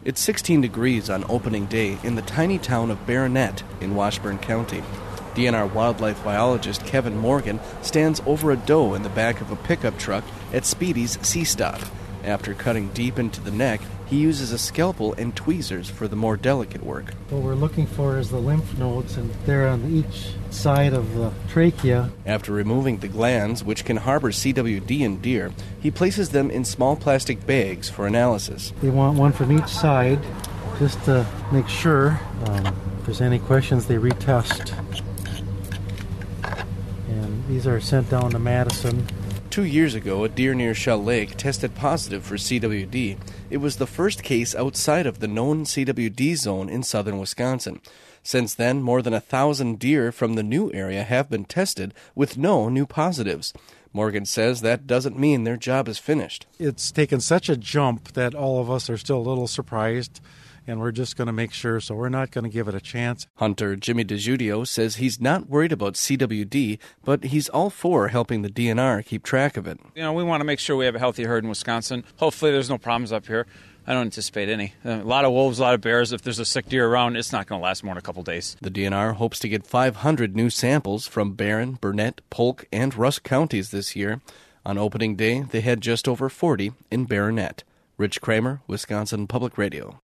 It's 16 degrees on opening day in the tiny town of Baronet in Washburn County. DNR wildlife biologist Kevin Morgan stands over a doe in the back of a pickup truck at Speedy's Sea Stop. After cutting deep into the neck, he uses a scalpel and tweezers for the more delicate work. What we're looking for is the lymph nodes, and they're on each side of the trachea. After removing the glands, which can harbor CWD in deer, he places them in small plastic bags for analysis. They want one from each side, just to make sure. If there's any questions, they retest. And these are sent down to Madison. 2 years ago, a deer near Shell Lake tested positive for CWD. It was the first case outside of the known CWD zone in southern Wisconsin. Since then, more than 1,000 deer from the new area have been tested with no new positives. Morgan says that doesn't mean their job is finished. It's taken such a jump that all of us are still a little surprised, and we're just going to make sure, so we're not going to give it a chance. Hunter Jimmy DeJudio says he's not worried about CWD, but he's all for helping the DNR keep track of it. We want to make sure we have a healthy herd in Wisconsin. Hopefully there's no problems up here. I don't anticipate any. A lot of wolves, a lot of bears. If there's a sick deer around, it's not going to last more than a couple days. The DNR hopes to get 500 new samples from Barron, Burnett, Polk, and Rusk counties this year. On opening day, they had just over 40 in Baronet. Rich Kramer, Wisconsin Public Radio.